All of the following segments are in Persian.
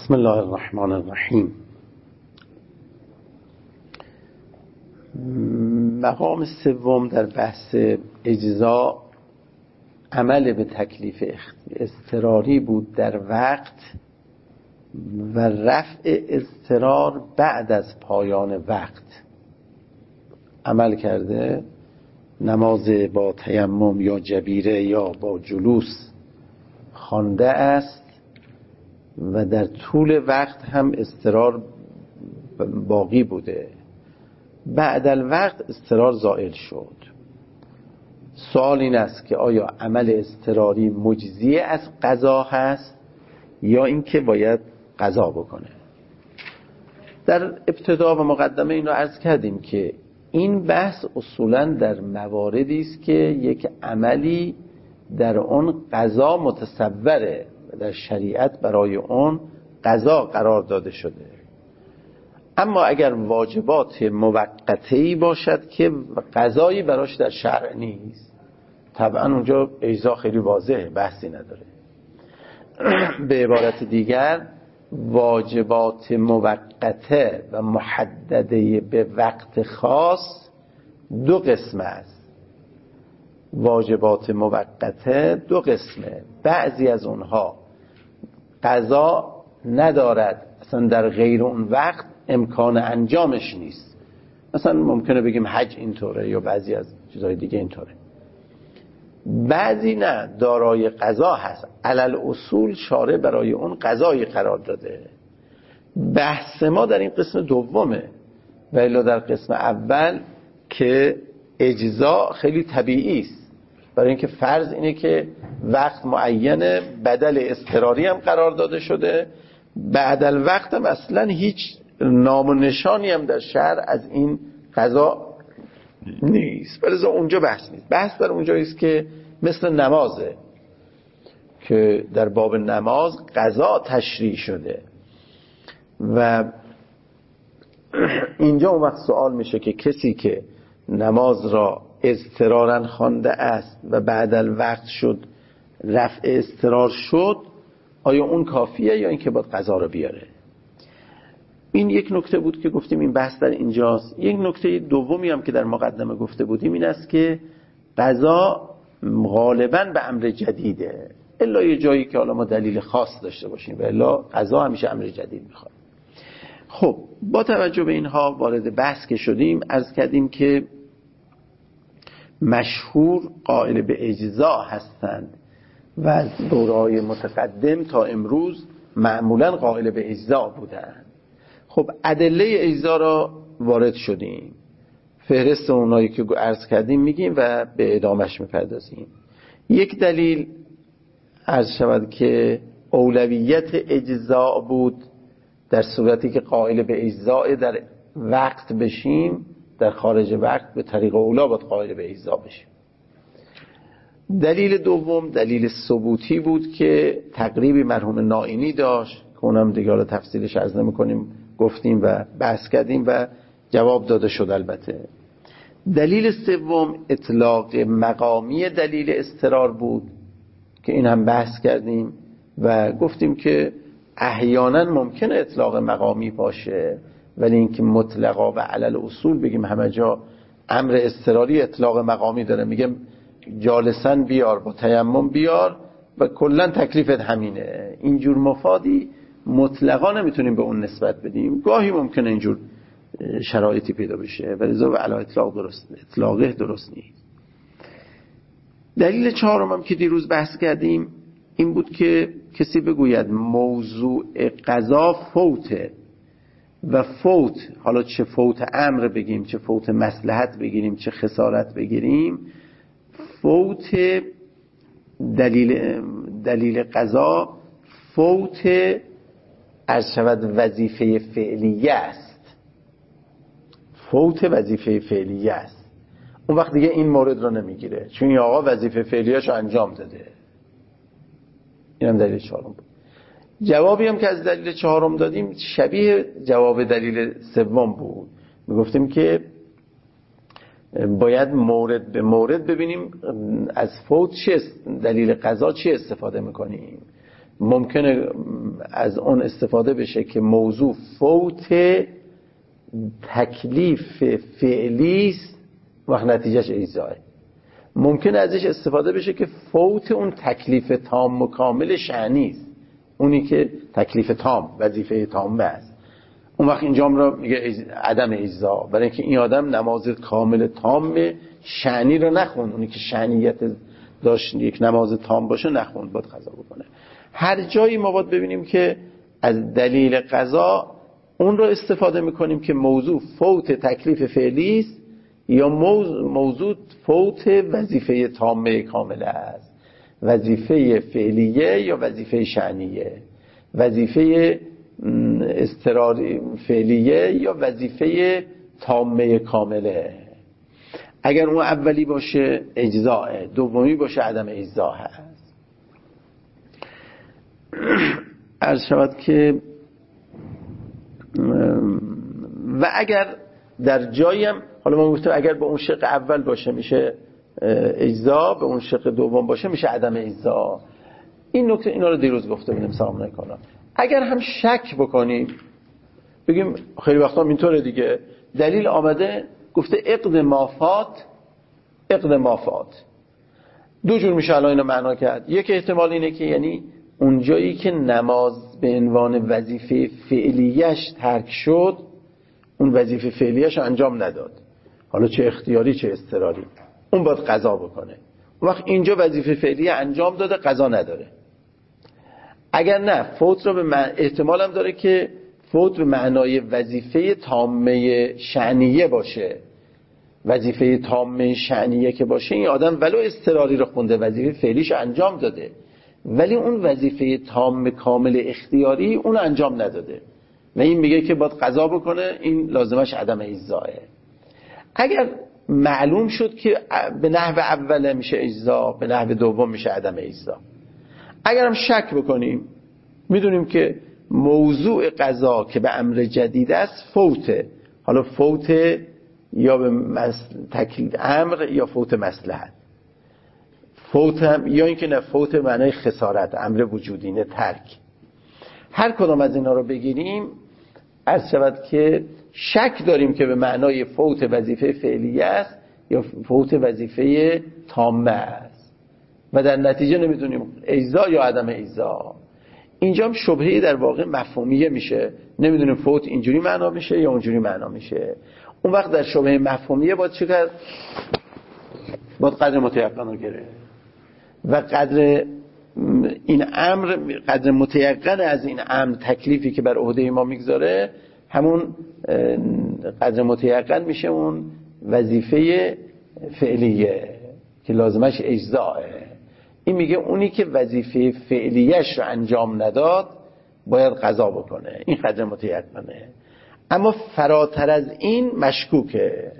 بسم الله الرحمن الرحیم. مقام سوم در بحث اجزا عمل به تکلیف اضطراری بود در وقت و رفع اضطرار بعد از پایان وقت. عمل کرده نماز با تیمم یا جبیره یا با جلوس خوانده است و در طول وقت هم اضطرار باقی بوده، بعد الوقت اضطرار زائل شد. سوال این است که آیا عمل اضطراری مجزی از قضا هست یا اینکه باید قضا بکنه؟ در ابتدا و مقدمه این رو عرض کردیم که این بحث اصولاً در مواردی است که یک عملی در اون قضا متصوره و در شریعت برای اون قضا قرار داده شده. اما اگر واجبات موقته‌ای باشد که قضایی براش در شرع نیست، طبعا اونجا اجزا خیلی واضحه، بحثی نداره. به عبارت دیگر واجبات موقته و محدده به وقت خاص دو قسم است. واجبات موقته دو قسمه. بعضی از اونها قضا ندارد، اصلا در غیر اون وقت امکان انجامش نیست. مثلا ممکنه بگیم حج اینطوره یا بعضی از چیزهای دیگه اینطوره. بعضی نه، دارای قضا هست. علل اصول شارع برای اون قضایی قرار داده. بحث ما در این قسم دومه، ولی در قسم اول که اجزا خیلی طبیعی است. برای اینکه فرض اینه که وقت معینه، بدل اضطراری هم قرار داده شده، بعد الوقت هم اصلا هیچ نام و نشانی هم در شرع از این قضا نیست. ولی اونجا بحث نیست. بحث در اونجایی است که مثل نمازه که در باب نماز قضا تشریع شده و اینجا اون وقت سوال میشه که کسی که نماز را اضطرارا خوانده است و بعد الوقت شد رفع اضطرار شد، آیا اون کافیه یا اینکه باید قضا را بیاره؟ این یک نکته بود که گفتیم این بحث در اینجاست. یک نکته دومی هم که در مقدمه گفته بودیم این است که قضا غالباً به امر جدیده، الا یه جایی که حالا ما دلیل خاص داشته باشیم و الا قضا همیشه امر جدید میخواد. خب با توجه به اینها وارد بحث که شدیم، عرض کردیم که مشهور قائل به اجزا هستند و از دوره‌های متقدم تا امروز معمولاً قائل به اجزا بودند. خب ادله اجزا را وارد شدیم، فهرست اونایی که عرض کردیم میگیم و به ادامش میپردازیم. یک دلیل عرض شود که اولویت اجزا بود، در صورتی که قائل به اجزا در وقت بشیم، در خارج وقت به طریق اولا باید قائل به اجزا بشیم. دلیل دوم دلیل ثبوتی بود که تقریبی مرحوم نائینی داشت که اونم دیگه حالا تفصیلش عرض نمی‌کنیم، گفتیم و بحث کردیم و جواب داده شد البته. دلیل سوم اطلاق مقامی دلیل اضطرار بود که این هم بحث کردیم و گفتیم که احیانا ممکنه اطلاق مقامی باشه، ولی اینکه مطلقا و علل اصول بگیم همه جا امر اضطراری اطلاق مقامی داره، میگم جالسن بیار با تیمم بیار و کلا تکلیفت همینه، اینجور مفادی مطلقا نمیتونیم به اون نسبت بدیم. گاهی ممکنه اینجور شرایطی پیدا بشه ولی ذو علی اطلاق اطلاقه درست نیست. دلیل چهارم هم که دیروز بحث کردیم این بود که کسی بگوید موضوع قضا فوته و فوت، حالا چه فوت امر بگیم، چه فوت مصلحت بگیریم، چه خسارت بگیریم، فوت دلیل قضا فوت عرض شود وظیفه فعلیه است. فوت وظیفه فعلیه است. اون وقت دیگه این مورد رو نمیگیره، چون این آقا وظیفه فعلیه‌شو انجام داده. این هم دلیل چهارم بود. جوابی هم که از دلیل چهارم دادیم شبیه جواب دلیل سوم بود. میگفتیم که باید مورد به مورد ببینیم از فوت چه دلیل قضا چه استفاده میکنیم. ممکنه از اون استفاده بشه که موضوع فوت تکلیف فعلی است و نتیجهش اجزاه. ممکنه ازش استفاده بشه که فوت اون تکلیف تام و کامل شأنی است، اونی که تکلیف تام، وظیفه تامه است. اون وقت اینجا را میگه عدم اجزا، برای اینکه این آدم نماز کامل تام شأنی رو نخوند، اونی که شأنیت داشت یک نماز تام باشه نخوند، باید قضا بکنه. هر جایی ما باید ببینیم که از دلیل قضا اون رو استفاده میکنیم که موضوع فوت تکلیف فعلی است یا موضوع فوت وظیفه تامه کامله است، وظیفه فعلیه یا وظیفه شأنیه، وظیفه اضطراری فعلیه یا وظیفه تامه کامله. اگر اون اولی باشه اجزاء، دومی باشه عدم اجزاء هست. عرض شود که و اگر در جایم، حالا ما گفتیم اگر به اون شق اول باشه میشه اجزا، به اون شق دوم باشه میشه عدم اجزا. این نکته اینا رو دیروز گفته بودیم سلام علیکم. اگر هم شک بکنیم بگیم خیلی وقتا اینطوره دیگه، دلیل آمده گفته عقد مافات دو جور میشه الان اینو معنا کرد. یک احتمال اینه که یعنی اون جایی که نماز به عنوان وظیفه فعلیش ترک شد، اون وظیفه فعلیش انجام نداد، حالا چه اختیاری چه اضطراری، اون باید قضا بکنه. اون وقت اینجا وظیفه فعلی انجام داده، قضا نداره. اگر نه، فوت رو به احتمال هم داره که فوت به معنای وظیفه تامه شأنیه باشه. وظیفه تامه شأنیه که باشه، این آدم ولو اضطراری رو خونده، وظیفه فعلیش انجام داده، ولی اون وظیفه تام کامل اختیاری اون انجام نداده و این میگه که باید قضا بکنه، این لازمش عدم اجزاه. اگر معلوم شد که به نحو اول میشه اجزا، به نحو دوم میشه عدم اجزا. اگر هم شک بکنیم میدونیم که موضوع قضا که به امر جدید است فوته، حالا فوت یا به تکلیف امر یا فوت مصلحت، فوت هم یا اینکه نه فوت معنای خسارت، امر وجودینه، ترک. هر کدام از اینا رو بگیریم عرض شود که شک داریم که به معنای فوت وظیفه فعلیه است یا فوت وظیفه تامه است و در نتیجه نمیدونیم اجزا یا عدم اجزا. اینجا هم شبهه‌ای در واقع مفهومیه میشه، نمیدونیم فوت اینجوری معنا میشه یا اونجوری معنا میشه. اون وقت در شبهه مفهومیه باید چه کرد؟ باید قدر متیقن رو گرفت و قدر این امر، قدر متیقن از این امر تکلیفی که بر عهده ما میگذاره، همون قدر متیقن میشه اون وظیفه فعلیه که لازمش اجزاه. این میگه اونی که وظیفه فعلیش رو انجام نداد باید قضا بکنه، این قدر متیقنه. اما فراتر از این مشکوکه،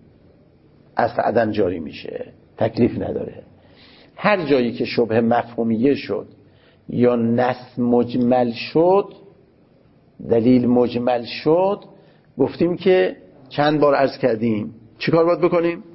اصل عدم جاری میشه، تکلیف نداره. هر جایی که شبه مفهومیه شد یا نص مجمل شد، دلیل مجمل شد، گفتیم که چند بار عرض کردیم چیکار باید بکنیم؟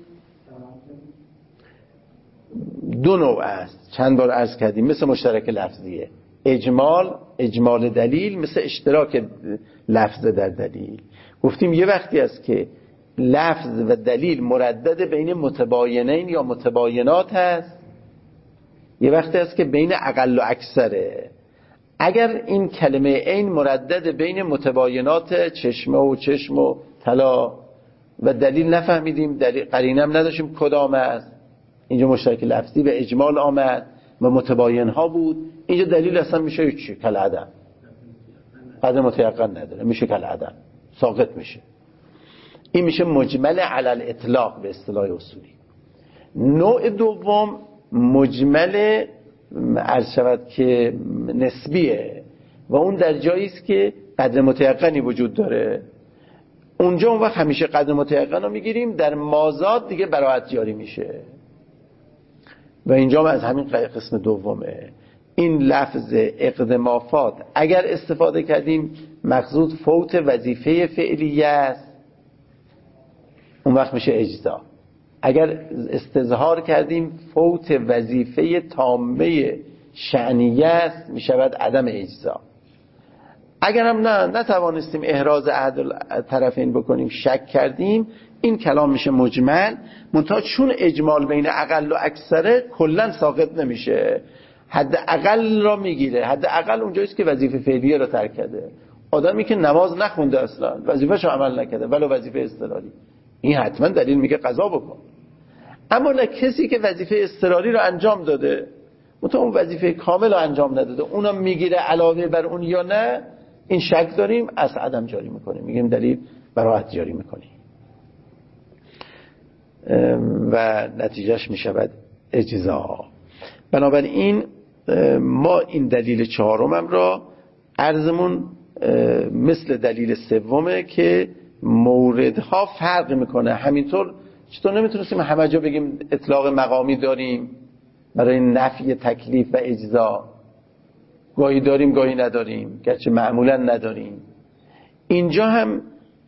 دو نوع است، چند بار عرض کردیم، مثل مشترک لفظیه، اجمال دلیل، مثل اشتراک لفظ در دلیل. گفتیم یه وقتی است که لفظ و دلیل مردد بین متباینین یا متباینات هست، یه وقتی است که بین اقل و اکثره. اگر این کلمه عین مردد بین متباینات چشمه و چشم و طلا و دلیل نفهمیدیم، قرینه هم نداشتیم کدام است، اینجا مشترک لفظی به اجمال آمد و متباین ها بود، اینجا دلیل اصلا میشه چی؟ کل عدم، قدر متیقن نداره، میشه کل عدم، ساقط میشه. این میشه مجمل علی الاطلاق به اصطلاح اصولی. نوع دوم مجمل عرض شود که نسبیه و اون در جایی است که قدر متیقنی وجود داره. اونجا اون وقت همیشه قدر متیقن رو میگیریم، در مازاد دیگه براءت جاری میشه و اینجا از همین قسم دومه. این لفظ عقد مافات اگر استفاده کردیم مقصود فوت وظیفه فعلیه است، اون وقت میشه اجزا. اگر استظهار کردیم فوت وظیفه تامه شأنیه است می شود عدم اجزا. اگر هم نتوانستیم احراز احد الطرفین بکنیم، شک کردیم، این کلام میشه مجمل، منتها چون اجمال بین اقل و اکثره کلا ساقط نمیشه، حد اقل را میگیره. حد اقل اونجاییست که وظیفه فعلیه را ترک کرده. آدمی که نماز نخونده اصلا، وظیفه‌ش رو عمل نکرده ولو وظیفه اضطراری، این حتما دلیل میگه قضا بکن. اما نه کسی که وظیفه اضطراری رو انجام داده منتها اون وظیفه کامل رو انجام نداده، اونم میگیره علاوه بر اون یا نه، این شک داریم، از عدم جاری میکنیم، میگیم دلیل براحت جاری میکنیم و نتیجهش میشود اجزا. بنابراین ما این دلیل چهارمم را عرضمون مثل دلیل سومه که موردها فرق میکنه. همینطور چطور نمیتونستیم همه جا بگیم اطلاق مقامی داریم برای نفی تکلیف و اجزا، گاهی داریم گاهی نداریم، گرچه معمولا نداریم. اینجا هم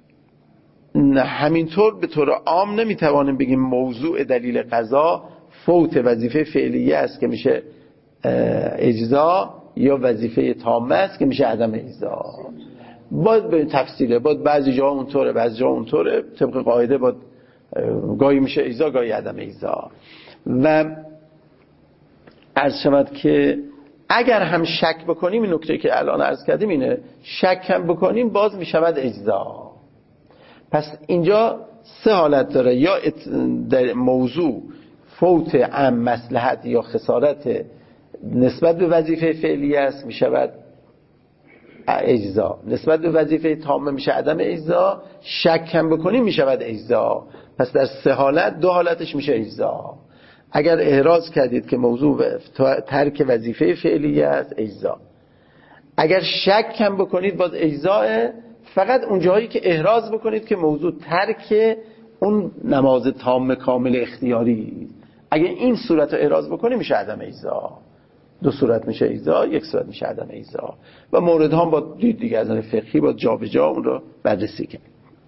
همینطور به طور عام نمیتوانیم بگیم موضوع دلیل قضا فوت وظیفه فعلیه است که میشه اجزا یا وظیفه تامه است که میشه عدم اجزا. باید به تفصیله، باید بعضی جا اونطوره بعضی جا اونطوره، طبق قاعده باید گاهی میشه اجزا گاهی عدم اجزا. و عرض شود که اگر هم شک بکنیم، این نکته که الان عرض کردیم اینه، شک هم بکنیم باز میشود اجزا. پس اینجا سه حالت داره، یا در موضوع فوت عام مصلحت یا خسارت نسبت به وظیفه فعلیه است میشود اجزا، نسبت به وظیفه تامه میشه عدم اجزا، شک هم بکنیم میشود اجزا. پس در سه حالت دو حالتش میشه اجزا. اگر احراز کردید که موضوع ترک وظیفه فعلیه است اجزا، اگر شک هم بکنید باز اجزاه، فقط اون جایی که احراز بکنید که موضوع ترک اون نماز تام کامل اختیاری، اگه این صورت رو احراز بکنید میشه عدم اجزا. دو صورت میشه اجزا، یک صورت میشه عدم اجزا. و مورد هم با دید دیگه از نظر فقهی با جا به جا اون رو بررسی کنید.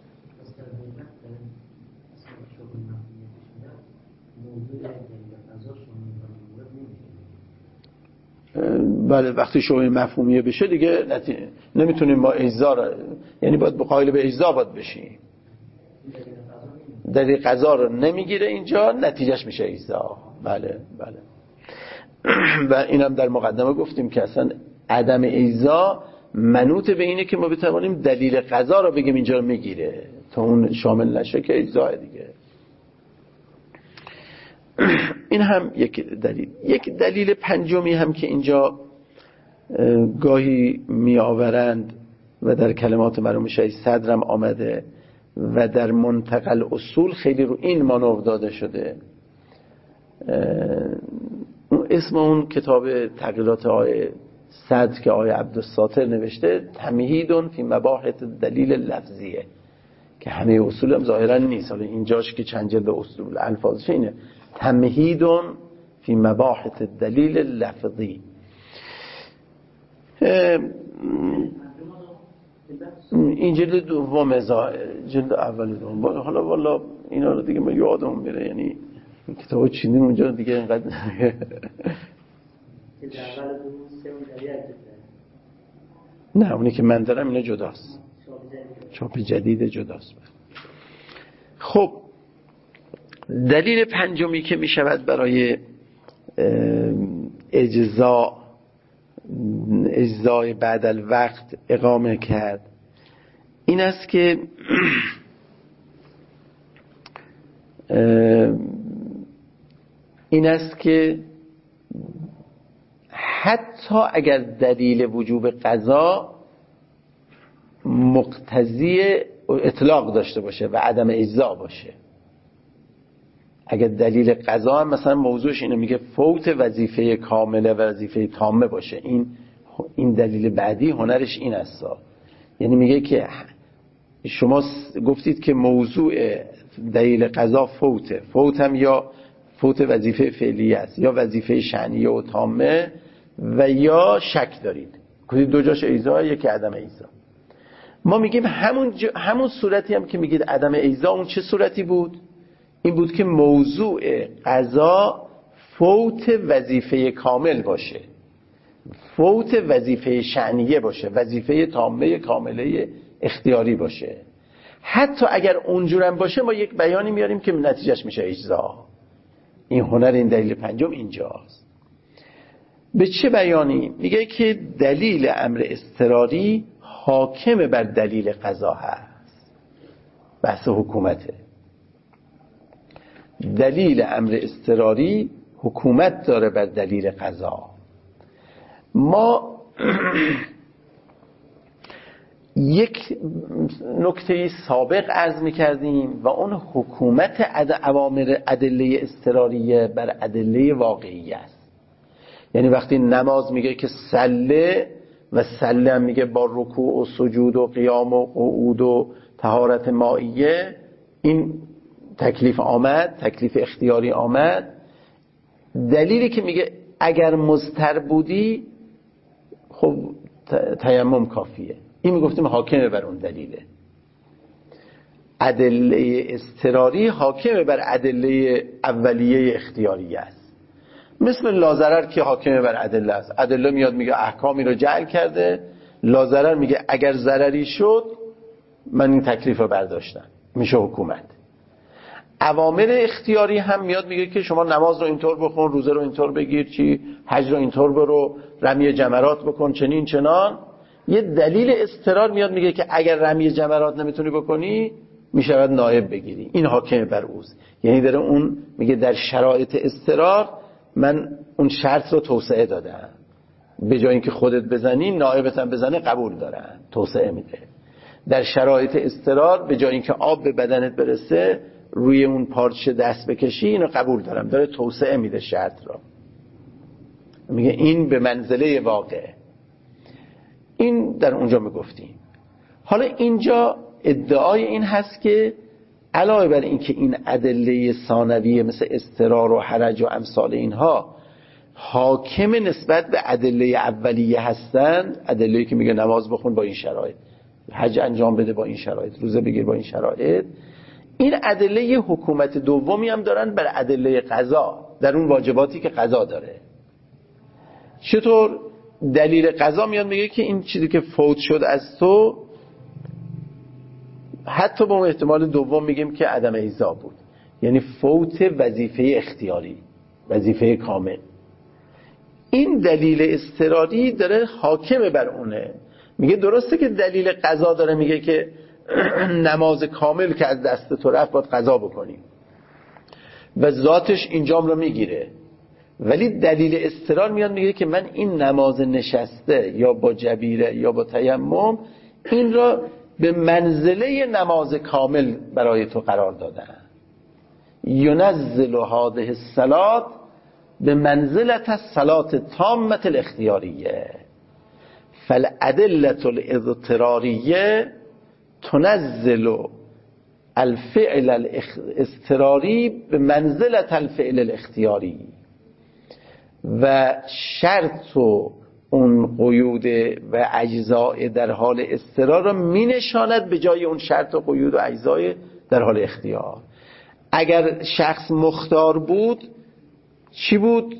بله، وقتی شبهه مفهومیه بشه دیگه نمیتونیم ما اجزا را، یعنی باید قائل به اجزا باید بشیم. دلیل قضا رو نمیگیره اینجا، نتیجهش میشه اجزا. بله بله. و اینم در مقدمه گفتیم که اصلا عدم اجزا منوط به اینه که ما بتوانیم دلیل قضا رو بگیم اینجا رو میگیره، تا اون شامل نشه که اجزا دیگه. این هم یک دلیل. یک دلیل پنجمی هم که اینجا گاهی می آورند و در کلمات مرحوم شیخ صدرم آمده و در منتقل اصول خیلی رو این مانور داده شده. اسم اون کتاب تغییرات آقای صدر که آقای عبدالساتر نوشته، تمهیدون فی مباحث دلیل لفظیه، که همه اصول هم ظاهرا نیست، حالا اینجاش که چند جلد اصول الفاظش اینه، تمهیدون فی مباحث دلیل لفظی. این جلد دوم، جلد اول دوم. حالا والا اینا رو دیگه من یادم میره، یعنی این کتابو چیندیم اونجا دیگه اینقدر نه، اونی که من دارم اینا جداست، چاپ جدید جداست. خب دلیل پنجمی که می شود برای اجزای بعد الوقت اقامه کرد این است که حتی اگر دلیل وجوب قضا مقتضی اطلاق داشته باشه و عدم اجزا باشه، اگر دلیل قضا هم مثلا موضوعش اینه میگه فوت وظیفه کامله و وظیفه تامه باشه، این دلیل بعدی هنرش این است، یعنی میگه که شما گفتید که موضوع دلیل قضا فوت هم یا فوت وظیفه فعلیه است یا وظیفه شأنیه و تامه و یا شک دارید، گفتید دو جاش اجزا یکی عدم اجزا. ما میگیم همون صورتی هم که میگید عدم اجزا، اون چه صورتی بود؟ این بود که موضوع قضا فوت وظیفه کامل باشه، فوت وظیفه شأنیه باشه، وظیفه تامه کامله اختیاری باشه. حتی اگر اونجورم باشه ما یک بیانی میاریم که نتیجهش میشه اجزا. این هنر این دلیل پنجم اینجاست. به چه بیانی؟ میگه که دلیل امر اضطراری حاکم بر دلیل قضا هست. بحث حکومته. دلیل امر اضطراری حکومت داره بر دلیل قضا. ما یک نکته سابق عرض می‌کردیم و اون حکومت اوامر ادله اضطراریه بر ادله واقعی است. یعنی وقتی نماز میگه که صله و صله هم میگه با رکوع و سجود و قیام و قعود و طهارت مائیه، این تکلیف آمد، تکلیف اختیاری آمد. دلیلی که میگه اگر مضطر بودی خب تیمم کافیه، این میگفتیم حاکمه بر اون دلیله. ادله اضطراری حاکمه بر ادله اولیه اختیاری است. مثل لازرر که حاکمه بر ادله است. ادله میاد میگه احکامی رو جعل کرده، لازرر میگه اگر ضرری شد من این تکلیف رو برداشتم، میشه حکومت. اوامر اختیاری هم میاد میگه که شما نماز رو اینطور بخون، روزه رو اینطور بگیر، چی حج رو اینطور برو، رمی جمرات بکن، چنین چنان. یه دلیل اضطرار میاد میگه که اگر رمی جمرات نمیتونی بکنی میشود نائب بگیری، این حاکم بر اوست. یعنی داره اون میگه در شرایط اضطرار من اون شرط رو توسعه دادم، به جای اینکه خودت بزنی نائبت هم بزنه قبول دارن، توسعه میده. در شرایط اضطرار به جای اینکه آب به بدنت برسه روی اون پارچه دست بکشی، اینو قبول دارم، داره توسعه میده شرط رو. میگه این به منزله واقع. این در اونجا میگفتیم. حالا اینجا ادعای این هست که علاوه بر این که این ادله ثانویه مثل اضطرار و حرج و امثال اینها حاکم نسبت به ادله اولیه هستند، ادله‌ای که میگه نماز بخون با این شرایط، حج انجام بده با این شرایط، روزه بگیر با این شرایط، این ادله حکومت دومی هم دارن بر ادله قضا در اون واجباتی که قضا داره. چطور؟ دلیل قضا میاد میگه که این چیزی که فوت شد از تو، حتی با اون احتمال دوم میگیم که عدم ایذا بود، یعنی فوت وظیفه اختیاری، وظیفه کامل. این دلیل اضطراری داره حاکم بر اونه. میگه درسته که دلیل قضا داره میگه که نماز کامل که از دست تو رفت باید قضا بکنی و ذاتش اینجام رو میگیره، ولی دلیل اضطرار میاد میگه که من این نماز نشسته یا با جبیره یا با تیمم این را به منزله نماز کامل برای تو قرار دادن. ینزل هذه الصلاة به منزلت الصلاة تامة الاختیاریه فالادلة الاضطراریه تنزل الفعل الاضطراری به منزلت الفعل الاختیاری. و شرط و اون قیود و اجزاء در حال اضطرار را می نشاند به جای اون شرط و قیود و اجزاء در حال اختیار. اگر شخص مختار بود چی بود؟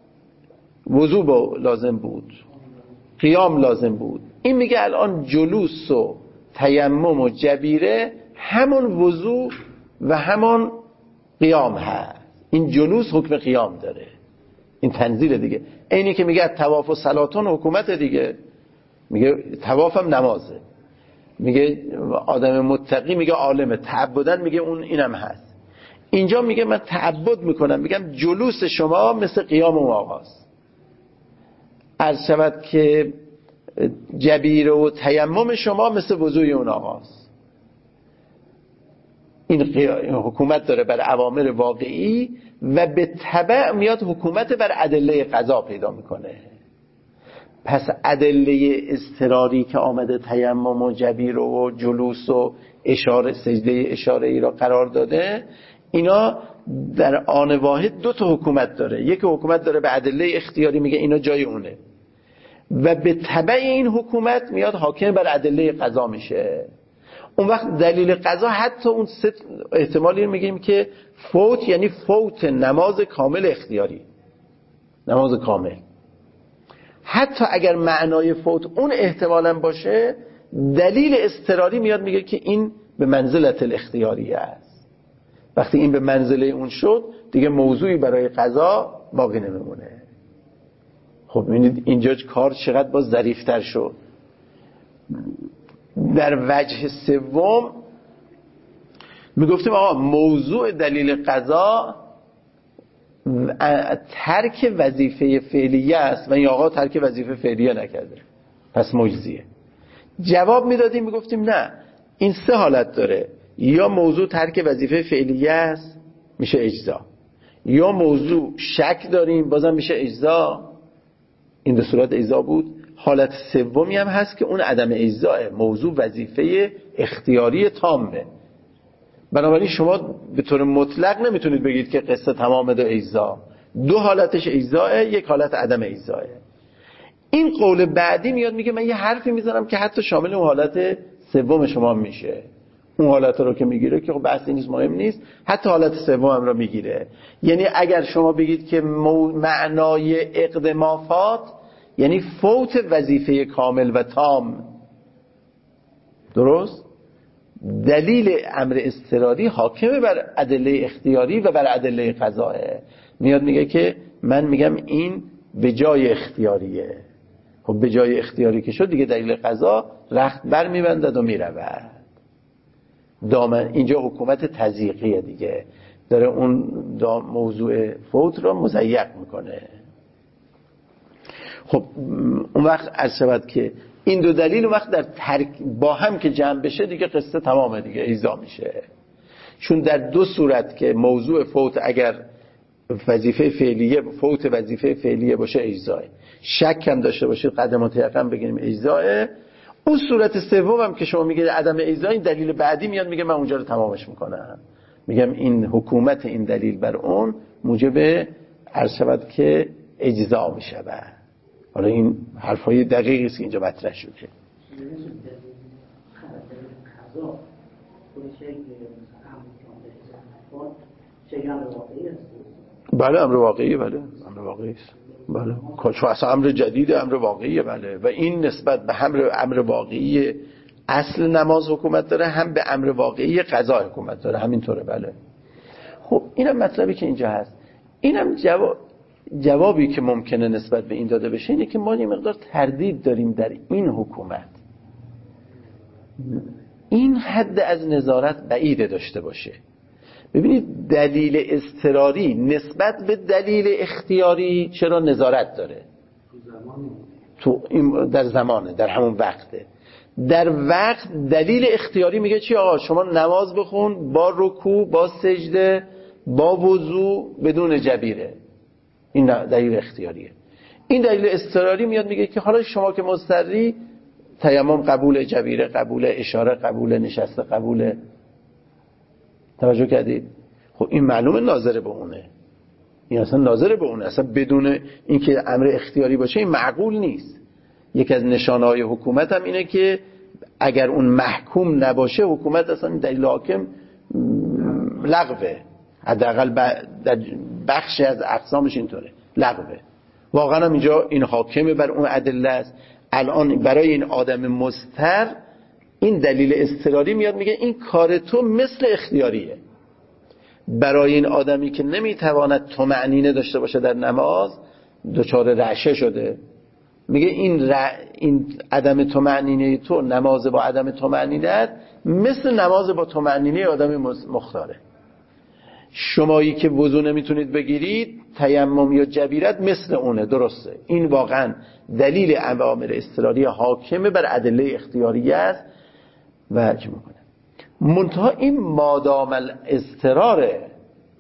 وضو لازم بود، قیام لازم بود. این میگه الان جلوس و تیمم و جبیره همون وضو و همون قیام هست. این جلوس حکم قیام داره، این تنزیل دیگه. اینی که میگه طواف و صلاتون حکومت دیگه، میگه طواف هم نمازه، میگه آدم متقی، میگه عالمه، تعبدن میگه اون اینم هست. اینجا میگه من تعبد میکنم، میگم جلوس شما مثل قیام اون آقاست. عرض شود که جبیره و تیمم شما مثل وضوی اون آقاست. این حکومت داره بر اوامر واقعی و به تبع میاد حکومت بر ادله قضا پیدا میکنه. پس ادله اضطراری که آمده تیمم و جبیره و جلوس و اشاره، سجده اشاره ای را قرار داده، اینا در آن واحد دو تا حکومت داره. یک حکومت داره به ادله اختیاری، میگه اینا جای اونه، و به تبع این حکومت میاد حاکم بر ادله قضا میشه. اون وقت دلیل قضا حتی اون سه احتمالی رو میگیم که فوت، یعنی فوت نماز کامل اختیاری، نماز کامل، حتی اگر معنای فوت اون احتمالاً باشه، دلیل اضطراری میاد میگه که این به منزلت الاختیاری است. وقتی این به منزله اون شد دیگه موضوعی برای قضا باقی نمیمونه. خب ببینید اینجا کار چقدر باز ظریف‌تر شد. در وجه سوم میگفتیم آقا موضوع دلیل قضا ترک وظیفه فعلیه است و این آقا ترک وظیفه فعلیه نکرده، پس مجزیه. جواب میدادیم میگفتیم نه، این سه حالت داره: یا موضوع ترک وظیفه فعلیه است میشه اجزا، یا موضوع شک داریم بازم میشه اجزا. این دو صورت اجزا بود. حالت سومی هم هست که اون عدم اجزاه، موضوع وظیفه اختیاری تامه. بنابراین شما به طور مطلق نمیتونید بگید که قصه تمام دو اجزا، دو حالتش اجزاه، یک حالت عدم اجزاه. این قول بعدی میاد میگه من یه حرفی میزنم که حتی شامل اون حالت سوم شما میشه. اون حالت رو که میگیره که خب بحثی نیست، مهم نیست، حتی حالت سوم هم رو میگیره. یعنی اگر شما بگید که معنای عقد مافات یعنی فوت وظیفه کامل و تام، درست؟ دلیل امر اضطراری حاکم بر ادله اختیاری و بر ادله قضاه. میاد میگه که من میگم این به جای اختیاریه. خب به جای اختیاری که شد دیگه دلیل قضا رخت بر میبندد و میرود. دامن اینجا حکومت تضییقیه دیگه، داره اون موضوع فوت رو مضیق میکنه. خب اون وقت عرض شود که این دو دلیل اون وقت در با هم که جمع بشه دیگه قصه تمامه دیگه، اجزا میشه. چون در دو صورت که موضوع فوت اگر وظیفه فعلیه، فوت وظیفه فعلیه باشه اجزاه، شک هم داشته باشید قدم متيقن بگیریم اجزاه. اون صورت سوم هم که شما میگید عدم اجزاه، این دلیل بعدی میاد میگه من اونجا رو تمامش میکنم، میگم این حکومت این دلیل بر اون موجب عرض شود که اجزا میشه. حالا این حرفای دقیقی است که اینجا مطرح شده. بله امر واقعیه، بله امر واقعی است، بله چون اصلا امر جدید، امر واقعیه، بله. و این نسبت به امر واقعی اصل نماز حکومت داره، هم به امر واقعی قضا حکومت داره، همینطوره، بله. خب اینم مطلبی که اینجا هست. اینم جوابی که ممکنه نسبت به این داده بشه اینه که ما یه مقدار تردید داریم در این حکومت این حد از نظارت بعیده داشته باشه. ببینید دلیل اضطراری نسبت به دلیل اختیاری چرا نظارت داره؟ در زمانه، در همون وقته. در وقت دلیل اختیاری میگه چی؟ آقا شما نماز بخون با رکوع، با سجده، با وضو، بدون جبیره. این دلیل اختیاریه. این دلیل اضطراری میاد میگه که حالا شما که مضطری، تیمم قبول، جبیره قبول، اشاره قبول، نشسته قبول. توجه کردید؟ خب این معلومه ناظر به اونه، این اصلا ناظر به اونه، اصلا بدون اینکه امر اختیاری باشه این معقول نیست. یکی از نشانه‌های حکومت هم اینه که اگر اون محکوم نباشه حکومت اصلا دلیل حاکم لغوه، حداقل در بخشی از اقسامش اینطوره، لغوه. واقعا هم اینجا این حاکمه بر اون ادله است. الان برای این آدم مضطر این دلیل اضطراری میاد میگه این کار تو مثل اختیاریه. برای این آدمی که نمیتواند طمأنینه داشته باشه در نماز، دچار رعشه شده، میگه این عدم طمأنینه تو، نماز با عدم طمأنینت مثل نماز با طمأنینه آدم مختاره. شمایی که وضو نمیتونید بگیرید، تیمم یا جبیرت مثل اونه، درسته. این واقعا دلیل اوامر اضطراری حاکمه بر ادله اختیاریه است و چه میکنه. منتها این مادام الاضطراره.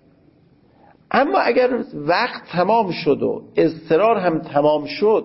اما اگر وقت تمام شد و اضطرار هم تمام شد،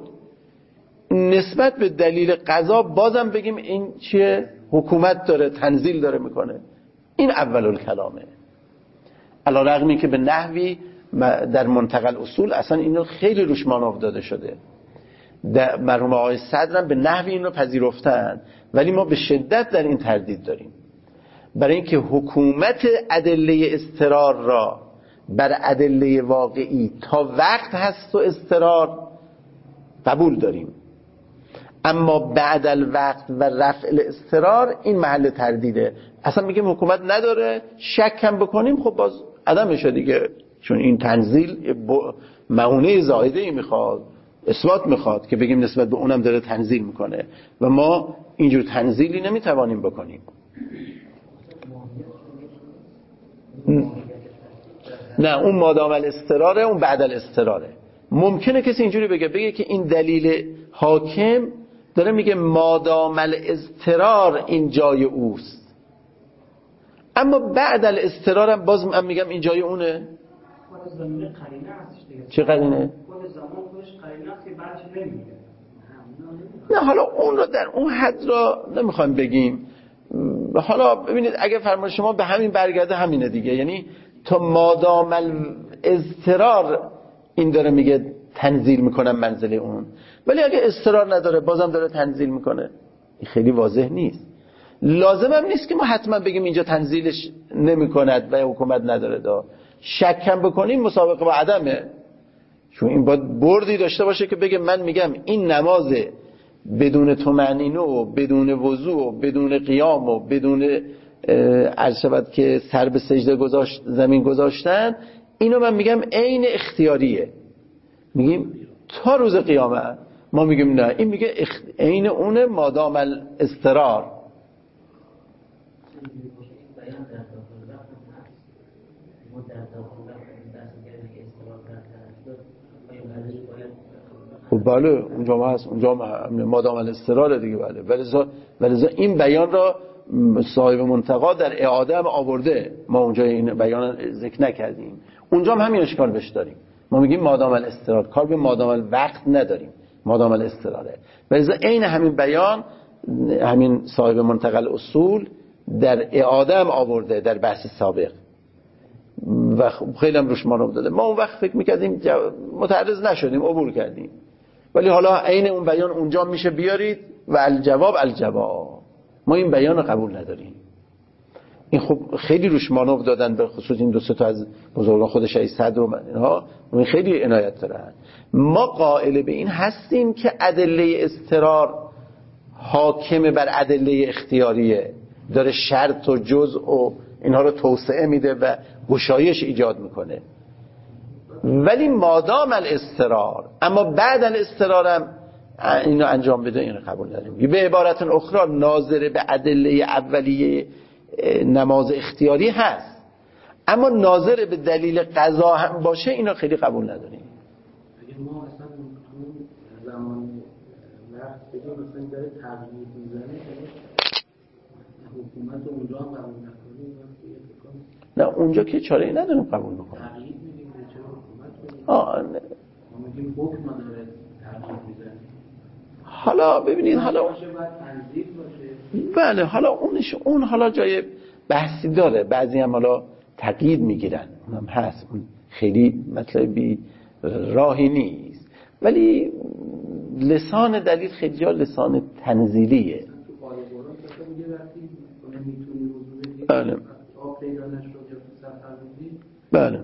نسبت به دلیل قضا بازم بگیم این چیه؟ حکومت داره، تنزیل داره میکنه. این اول الکلامه. علی رغم این که به نحوی در منتقل اصول اصلا اینو خیلی روش مانور داده شده، مرحوم آقای صدرم به نحوی اینو پذیرفتن، ولی ما به شدت در این تردید داریم. برای اینکه حکومت ادله اضطرار را بر ادله واقعی تا وقت هست و اضطرار قبول داریم. اما بعد الوقت و رفع الاضطرار این محل تردیده. اصلا میگیم حکومت نداره، شک هم بکنیم خب باز عدمشه دیگه، چون این تنزیل معونه زائده‌ای میخواد، اثبات میخواد که بگیم نسبت به اونم داره تنزیل میکنه و ما اینجور تنزیلی نمیتوانیم بکنیم. نه اون مادام الاضطراره، اون بعد الاضطراره. ممکنه کسی اینجوری بگه که این دلیل حاکم داره میگه مادام الاضطرار این جای اوست، اما بعد الاضطرار هم باز من میگم این جای اونه. چه قرینه؟ نه حالا اون رو در اون حد را نمیخوایم بگیم. حالا ببینید اگه فرمایش شما به همین برگرده همینه دیگه، یعنی تا مادام الاضطرار این داره میگه تنزیل میکنم منزله اون، ولی اگه اضطرار نداره بازم داره تنزیل میکنه، این خیلی واضح نیست. لازم هم نیست که ما حتما بگیم اینجا تنزیلش نمیکند و حکومت نداره دا. شک هم بکنیم مسابقه با عدمه، چون این باید بردی داشته باشه که بگه من میگم این نماز بدون طمأنینه و بدون وضو و بدون قیام و بدون عرض شود که سر به سجده زمین گذاشتن، اینو من میگم عین اختیاریه، میگیم تا روز قیامت. ما میگیم نه، این میگه عین اونه مادام الاضطرار. خب بله اونجا ما هست، اونجا مادام الاضطرار دیگه. بله ولی این بیان را صاحب منتقا در اعاده هم آورده، ما اونجا این بیان ذکر نکردیم، اونجا هم همین اشکال بهش داریم. ما میگیم مادام الاضطرار، کار به مادام الوقت نداریم، مادام الاضطراره. ولی عین همین بیان همین صاحب منتقا الاصول در اعاده هم آورده در بحث سابق و خیلی هم روش مانو داده. ما اون وقت فکر میکردیم متعرض نشدیم، عبور کردیم، ولی حالا عین اون بیان اونجا میشه بیارید و الجواب ما این بیان رو قبول نداریم. این خب خیلی روش مانو دادن، به خصوص این دو سه تا از بزرگان خود شیخ صدر و اینها این خیلی عنایت دارن. ما قائل به این هستیم که ادله اضطرار حاکم بر ادله اختیاریه، داره شرط و جزء و اینها رو توسعه میده و گشایش ایجاد میکنه. ولی مادام الاضطرار، اما بعد الاضطرار هم اینو انجام بده، اینو قبول نداریم. به عبارت اخرى ناظر به ادله اولیه نماز اختیاری هست، اما ناظر به دلیل قضا هم باشه اینو خیلی قبول نداریم. اگه ما اصلا زمان وقت بگیم مثلا داره تغییر میزنه، حکومت اونجا هم قبول نکنیم، نه اونجا که چاره ای نداریم قبول بکنیم. تغییر میدیم به چه حکومت نه. ما میگیم حکم داره تغییر میزنه. حالا ببینید حالا بله حالا اون حالا جای بحثی داره، بعضی هم حالا تقیید میگیرن، اونم هست، اون خیلی مطلبی راهی نیست، ولی لسان دلیل خیلی جا لسان تنزیلیه. بله بله.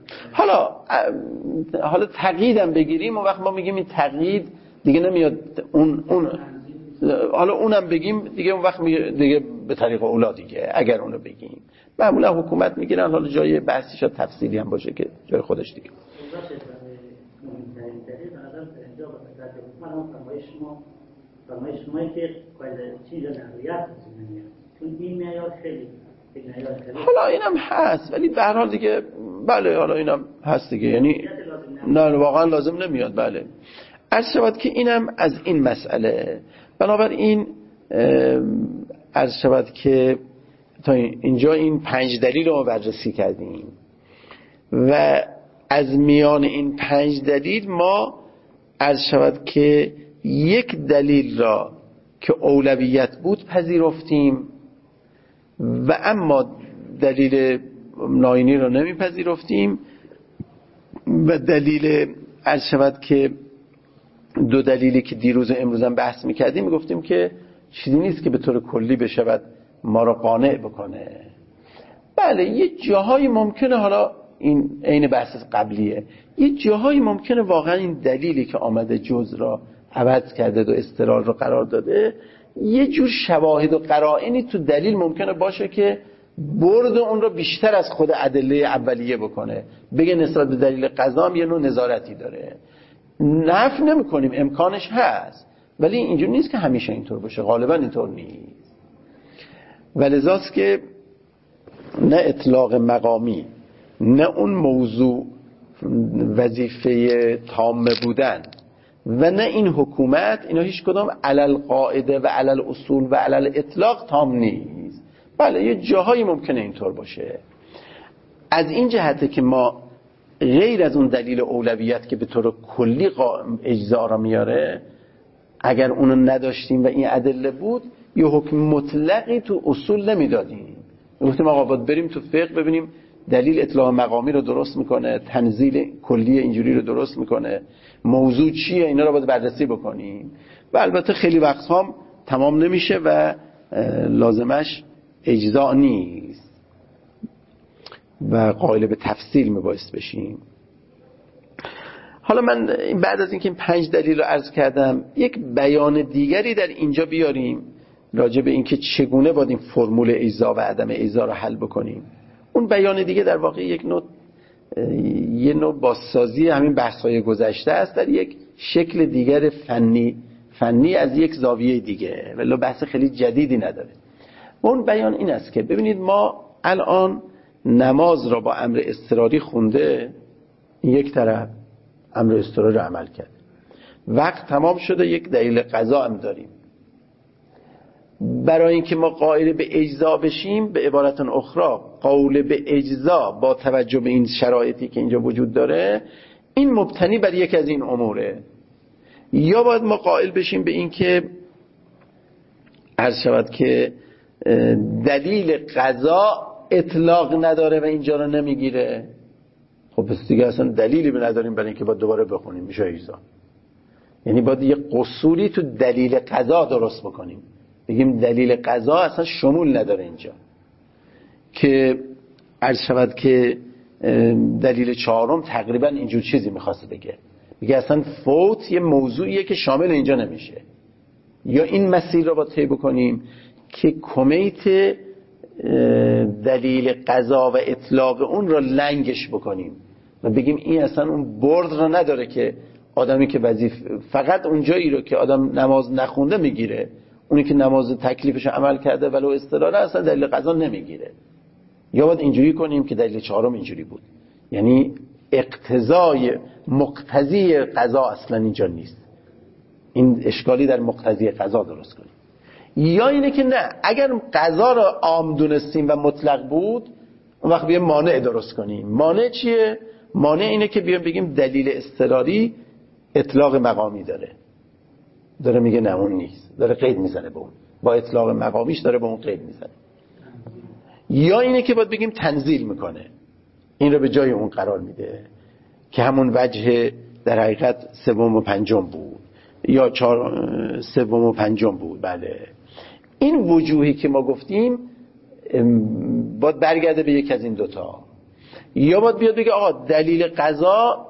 حالا تقییدم بگیریم، اون وقت ما میگیم این تقیید دیگه نمیاد، اون حالا اونم بگیم دیگه، اون وقت دیگه به طریق اولا دیگه اگر اونو بگیم معمولا حکومت میگیرن، حالا جای بحثی شاید تفصیلی هم باشه که جای خودش دیگه. حالا اینم هست، ولی به هر حال دیگه بله حالا اینم هست دیگه، یعنی نه واقعا لازم نمیاد. بله عرض شود که اینم از این مسئله. بنابراین عرض شود که تا اینجا این 5 دلیل رو بررسی کردیم و از میان این 5 دلیل ما عرض شود که یک دلیل را که اولویت بود پذیرفتیم و اما دلیل ناینی را نمیپذیرفتیم و دلیل عرض شود که 2 دلیلی که دیروز و امروز هم بحث میکردیم میگفتیم که چیزی نیست که به طور کلی بشود ما را قانع بکنه. بله یه جاهای ممکنه حالا این عین بحث قبلیه. یه جاهایی ممکنه واقعا این دلیلی که آمده جز را عوض کرده و اضطرار رو قرار داده، یه جور شواهد و قرائنی تو دلیل ممکنه باشه که برد اون رو بیشتر از خود ادله اولیه بکنه، بگه نسبت به دلیل قضا هم یه نوع نظارتی داره. نفی نمی‌کنیم، امکانش هست، ولی اینجور نیست که همیشه اینطور باشه، غالبا اینطور نیست. ولذاست که نه اطلاق مقامی، نه اون موضوع وظیفه تام بودن و نه این حکومت، اینا هیچ کدام علل قاعده و علل اصول و علل اطلاق تام نیست. بله یه جاهایی ممکنه اینطور باشه. از این جهته که ما غیر از اون دلیل اولویت که به طور کلی اجزا را میاره، اگر اونو نداشتیم و این ادله بود، یه حکم مطلقی تو اصول نمیدادیم. گفتیم آقا باید بریم تو فقه ببینیم دلیل اطلاق مقامی رو درست میکنه، تنزیل کلی اینجوری رو درست میکنه، موضوع چیه، اینا رو باید بررسی بکنیم. و البته خیلی وقت هم تمام نمیشه و لازمش اجزا نیست و قائل به تفصیل میبایست بشیم. حالا من بعد از اینکه این 5 دلیل رو عرض کردم، یک بیان دیگری در اینجا بیاریم راجع به اینکه چگونه باید این فرمول اجزا و عدم اجزا رو حل بکنیم. اون بیان دیگه در واقع یه نوع بازسازی همین بحث‌های گذشته است در یک شکل دیگر فنی از یک زاویه دیگه، ولی بحث خیلی جدیدی نداره. اون بیان این است که ببینید ما الان نماز را با امر اضطراری خونده، یک طرف امر اضطراری رو عمل کرد، وقت تمام شده، یک دلیل قضا هم داریم. برای اینکه ما قائل به اجزا بشیم، به عبارت اخرى قول به اجزا با توجه به این شرایطی که اینجا وجود داره، این مبتنی بر یک از این اموره. یا باید ما قائل بشیم به این که عرض شود که دلیل قضا اطلاق نداره و اینجا رو نمیگیره. خب پس دیگه اصلا دلیلی به نداریم برای اینکه باید دوباره بخونیم، میشه اجزا. یعنی باید یه قصوری تو دلیل قضا درست بکنیم، بگیم دلیل قضا اصلا شمول نداره اینجا، که عرض شود که دلیل 4 تقریبا اینجور چیزی میخواسته بگه اصلا فوت یه موضوعیه که شامل اینجا نمیشه. یا این مسیر رو با طی بکنیم که کمیت دلیل قضا و اطلاق اون رو لنگش بکنیم و بگیم این اصلا اون برد رو نداره که آدمی که فقط اونجایی رو که آدم نماز نخونده میگیره، اونی که نماز تکلیفش عمل کرده ولو اضطراره اصلا دلیل قضا نمیگیره. یا باید اینجوری کنیم که دلیل 4 اینجوری بود، یعنی اقتضای مقتضی قضا اصلا اینجا نیست، این اشکالی در مقتضی قضا درست کنیم. یا اینه که نه، اگر قضا را عام دونستیم و مطلق بود، اون وقت بیایم مانع درست کنیم. مانع چیه؟ مانع اینه که بیایم بگیم دلیل اضطراری اطلاق مقامی داره میگه نه اون نیست، داره قید میزنه به اون، با اطلاق مقامیش داره به اون قید میزنه. یا اینه که باید بگیم تنزیل میکنه، این رو به جای اون قرار میده، که همون وجه در حقیقت 3 و 5 بود یا 4 3 و 5 بود. بله این وجوهی که ما گفتیم باید برگرده به یک از این دوتا. یا باید بیاد بگه آقا دلیل قضا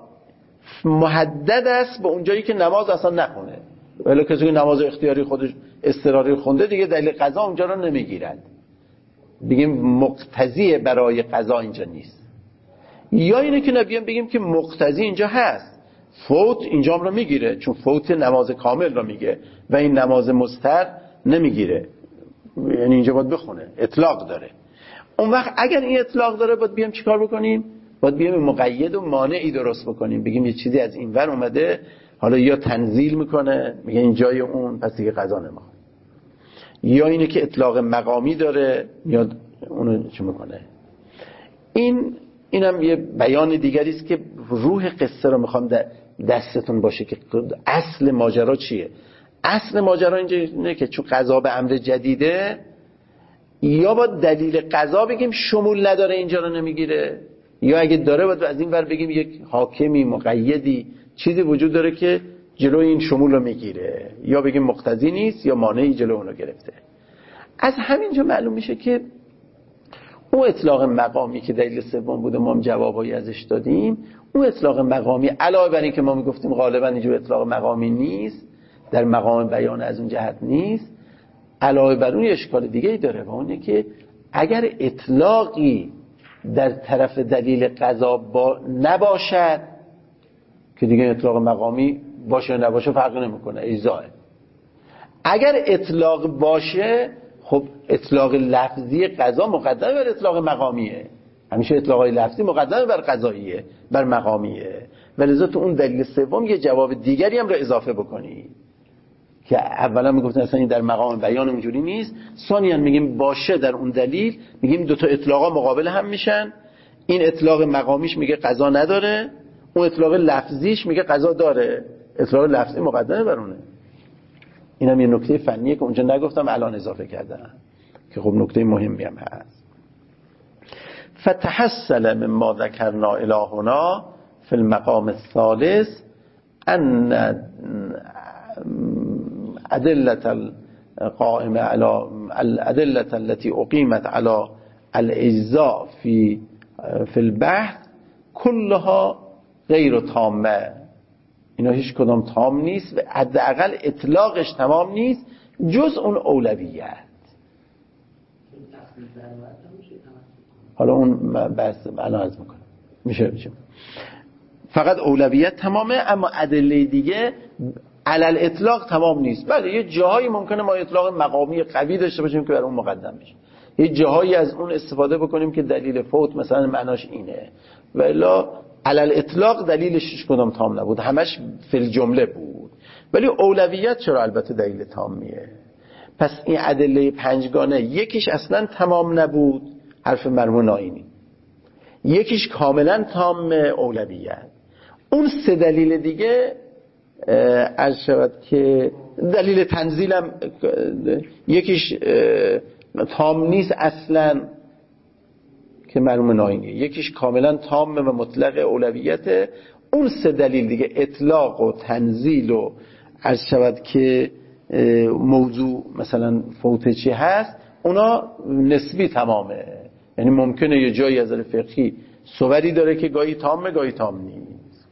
محدد است به اونجایی که نماز اصلا نخونه، ولی کسی که نماز اختیاری خودش اضطراری خونده دیگه دلیل قضا اونجا رو نمیگیرند، بگیم مقتضی برای قضا اینجا نیست. یا اینه که نبیم بگیم که مقتضی اینجا هست، فوت اینجا رو میگیره، چون فوت نماز کامل رو میگه و این نماز مستر نمیگیره، یعنی اینجا باید بخونه، اطلاق داره. اون وقت اگر این اطلاق داره باید بیام چیکار بکنیم؟ باید بیام مقید و مانعی درست بکنیم، بگیم یه چیزی از این ور اومده، حالا یا تنزیل میکنه میگه این جای اون، پس دیگه قضا نمیخواد. یا اینه که اطلاق مقامی داره، یا اونو چی میکنه. اینم یه بیان دیگری است که روح قصه رو میخوام دستتون باشه که اصل ماجرا چیه. اصل ماجرا اینه که چون قضا به امر جدیده، یا با دلیل قضا بگیم شمول نداره اینجا رو نمیگیره، یا اگه داره باید از این ور بگیم یک حاکمی مقیدی چیزی وجود داره که جلوی این شمول رو میگیره، یا بگیم مقتضی نیست یا مانعی جلو اون رو گرفته. از همینجا معلوم میشه که اون اطلاق مقامی که دلیل سوم بوده ما هم جوابایی ازش دادیم، اون اطلاق مقامی علاوه بر این که ما میگفتیم غالبا اینجور اطلاق مقامی نیست، در مقام بیان از اون جهت نیست، علاوه بر اون اشکال دیگه ای داره و اونه که اگر اطلاقی در طرف دلیل قضا نباشد که دیگه اطلاق مقامی باشه یا نباشه فرقی نمیکنه، اجزاه. اگر اطلاق باشه خب اطلاق لفظی قضا مقدم بر اطلاق مقامیه، همیشه اطلاقای لفظی مقدم بر قضاییه، بر مقامیه، ولذا تو اون دلیل سوم یه جواب دیگری هم رو اضافه بکنی که اولا میگفتن اصلا این در مقام بیان اونجوری نیست، ثانیاً میگیم باشه در اون دلیل، میگیم دو تا اطلاقا مقابل هم میشن، این اطلاق مقامیش میگه قضا نداره، اون اطلاق لفظیش میگه قضا داره، اطلاق لفظی مقدمه بر اونه. اینم یه نکته فنیه که اونجا نگفتم الان اضافه کردم که خب نکته مهمی هم هست. فتحصل مما ذکرنا الهنا فی المقام الثالث ان ادله القائمه على الادله التي اقيمت على الاجزاء في البحث كلها غیر تامه. اینا هیچ کدام تام نیست و حداقل اطلاقش تمام نیست جز اون اولویت. حالا اون بحث الان عرض میکنم میشه فقط اولویت تمامه، اما ادله دیگه علل اطلاق تمام نیست. بله یه جاهایی ممکنه ما اطلاق مقامی قوی داشته باشیم که بر اون مقدم بشه، یه جاهایی از اون استفاده بکنیم که دلیل فوت مثلا معناش اینه، و الا علل اطلاق دلیلش کدام تام نبود، همش فی الجمله بود. ولی اولویت چرا البته دلیل تامیه. پس این ادله پنجگانه یکیش اصلا تمام نبود، حرف مرحوم ناینی، یکیش کاملا تام اولویت، اون سه دلیل دیگه عرض شود که دلیل تنزیلم یکیش تام نیست اصلا که مرحوم ناینی، یکیش کاملا تام و مطلق اولویته، اون سه دلیل دیگه اطلاق و تنزیل و عرض شود که موضوع مثلا فوت چی هست اونا نسبی تمامه، یعنی ممکنه یه جایی از فقهی صوری داره که گاهی تامه گاهی تام نیست.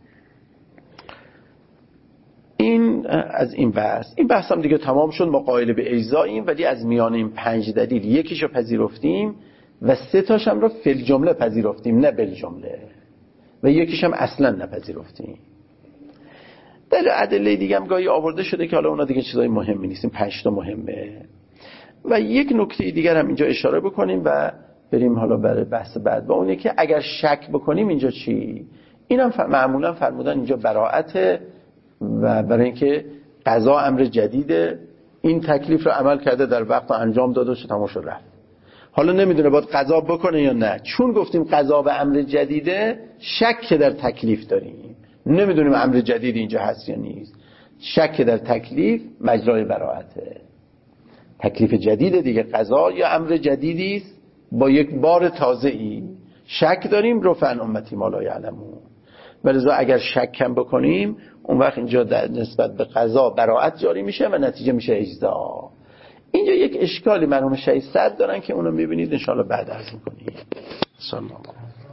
این از این بحث هم دیگه تمام شد، ما قائل به اجزاییم، ولی از میان این 5 دلیل یکیشو پذیرفتیم و 3 تاش هم رو فی الجمله پذیرفتیم نه بالجمله، و یکیش هم اصلا نپذیرفتیم. در ادله دیگه هم گاهی آورده شده که حالا اونا دیگه چیزای مهمی نیست، این 5 تا مهمه. و یک نکته دیگر هم اینجا اشاره بکنیم و بریم حالا برای بحث بعد، و اونه که اگر شک بکنیم اینجا چی؟ اینم معمولا فرمودن اینجا براءته، و برای اینکه قضا امر جدیده، این تکلیف رو عمل کرده در وقت انجام داده شد تمام شد رفت، حالا نمیدونه باید قضا بکنه یا نه. چون گفتیم قضا و امر جدیده شک در تکلیف داریم، نمیدونیم امر جدید اینجا هست یا نیست، شک در تکلیف مجرای براءته. تکلیف جدید دیگه قضا یا امر جدیدی است با یک بار تازه‌ای، شک داریم رفعن امتی ما لا یعلمون. ولذا اگر شک کم بکنیم اون وقت اینجا نسبت به قضا براءت جاری میشه و نتیجه میشه اجزا. اینجا یک اشکالی مرحوم شیخ صدر دارن که اونو میبینید ان شاء الله بعد عرض میکنیم. سلام.